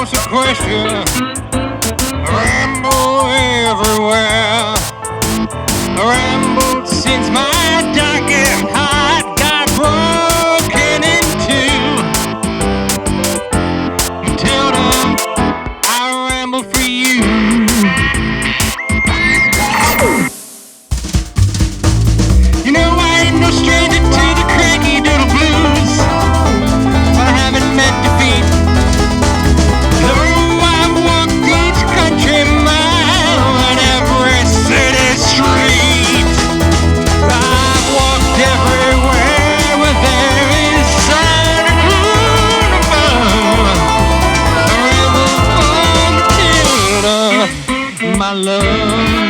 across Equestria, ramble everywhere. Rambled since my donkey heart got broken in two. Matilda, I ramble for you. You know I ain't no stranger to the cranky doodle blues. I haven't met defeat. Though I've walked each country mile and every city street. I've walked everywhere where there is sun and moon above. I ramble for Matilda, my love.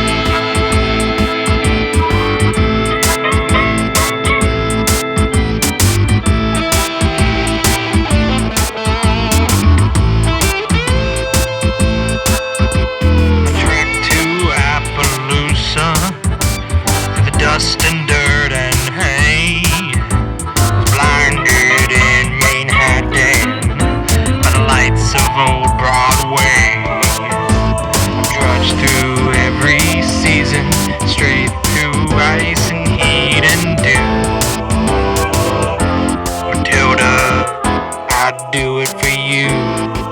Dust and dirt and hay, blinded in Manhattan by the lights of old Broadway. Trudged through every season, straight through ice and heat and dew. Matilda, I'd do it for you.